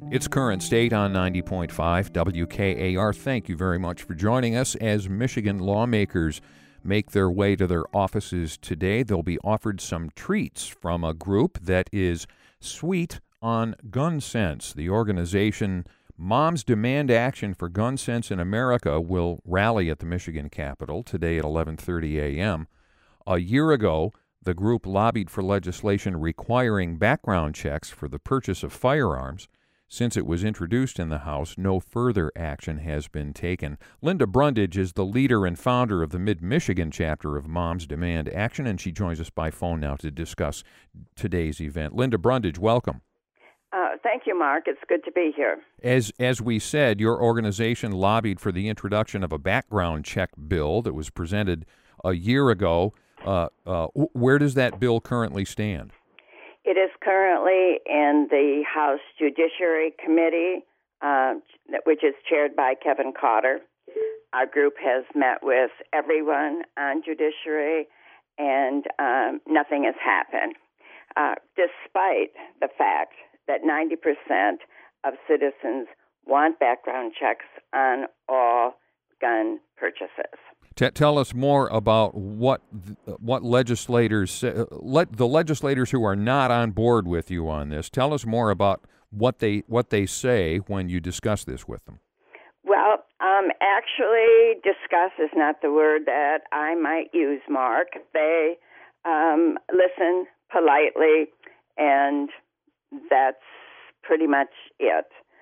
It's Current State on 90.5 WKAR. Thank you very much for joining us. As Michigan lawmakers make their way to their offices today, they'll be offered some treats from a group that is sweet on gun sense. The organization Moms Demand Action for Gun Sense in America will rally at the Michigan Capitol today at 11:30 a.m. A year ago, the group lobbied for legislation requiring background checks for the purchase of firearms. Since it was introduced in the House, no further action has been taken. Linda Brundage is the leader and founder of the Mid-Michigan chapter of Moms Demand Action, and she joins us by phone now to discuss today's event. Linda Brundage, welcome. Thank you, Mark. It's good to be here. As we said, your organization lobbied for the introduction of a background check bill that was presented a year ago. Where does that bill currently stand? It is currently in the House Judiciary Committee, which is chaired by Kevin Cotter. Our group has met with everyone on judiciary, and nothing has happened, despite the fact that 90% of citizens want background checks on all gun purchases. Tell us more about what legislators, the legislators who are not on board with you on this. Tell us more about what they say when you discuss this with them. Well, actually, discuss is not the word that I might use, Mark. They listen politely, and that's pretty much it.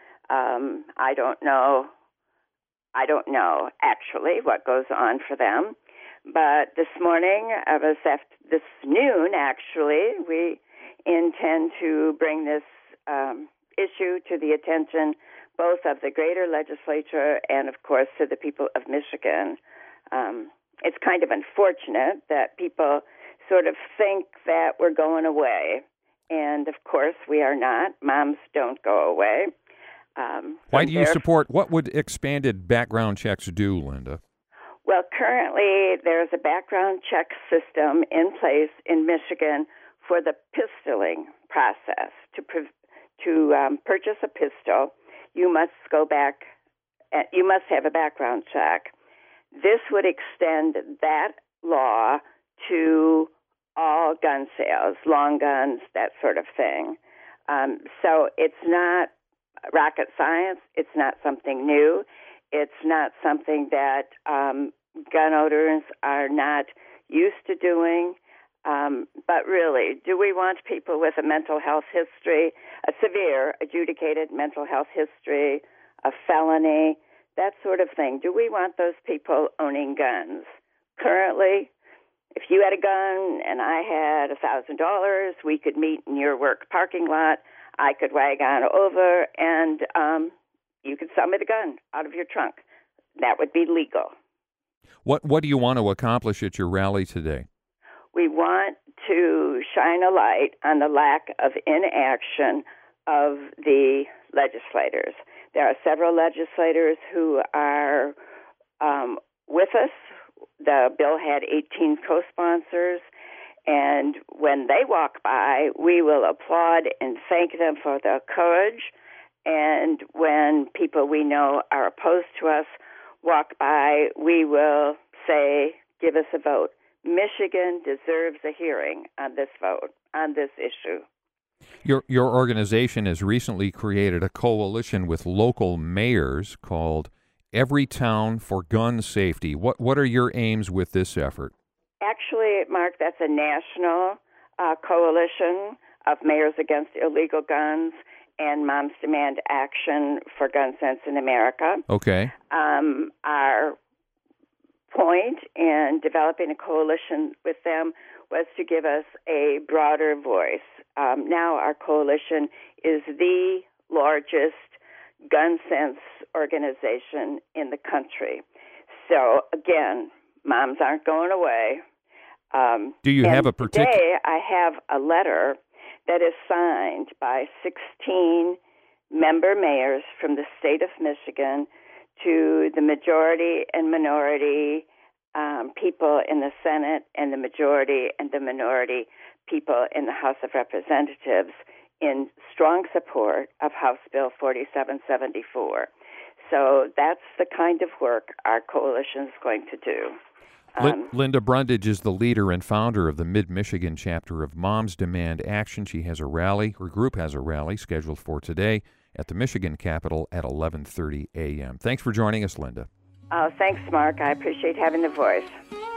I don't know actually what goes on for them, but this noon, actually, we intend to bring this issue to the attention both of the greater legislature and, of course, to the people of Michigan. It's kind of unfortunate that people sort of think that we're going away, and, of course, we are not. Moms don't go away. Why do you support, what would expanded background checks do, Linda? Well, currently there's a background check system in place in Michigan for the pistoling process. To purchase a pistol, you must go back, you must have a background check. This would extend that law to all gun sales, long guns, that sort of thing. So it's not rocket science. It's not something new. It's not something that gun owners are not used to doing. But really, do we want people with a mental health history, a severe adjudicated mental health history, a felony, that sort of thing? Do we want those people owning guns? Currently, if you had a gun and I had $1,000, we could meet in your work parking lot. I could wag on over, and you could sell me the gun out of your trunk. That would be legal. What do you want to accomplish at your rally today? We want to shine a light on the lack of inaction of the legislators. There are several legislators who are with us. The bill had 18 co-sponsors. And when they walk by, we will applaud and thank them for their courage. And when people we know are opposed to us walk by, we will say, give us a vote. Michigan deserves a hearing on this vote, on this issue. Your organization has recently created a coalition with local mayors called Every Town for Gun Safety. What are your aims with this effort? Actually, Mark, that's a national coalition of Mayors Against Illegal Guns and Moms Demand Action for Gun Sense in America. Okay. Our point in developing a coalition with them was to give us a broader voice. Now our coalition is the largest gun sense organization in the country. So, again, moms aren't going away. Do you have a particular... Today, I have a letter that is signed by 16 member mayors from the state of Michigan to the majority and minority people in the Senate and the majority and the minority people in the House of Representatives in strong support of House Bill 4774. So that's the kind of work our coalition is going to do. Linda Brundage is the leader and founder of the Mid-Michigan chapter of Moms Demand Action. She has a rally, her group has a rally scheduled for today at the Michigan Capitol at 11:30 a.m. Thanks for joining us, Linda. Thanks, Mark. I appreciate having the voice.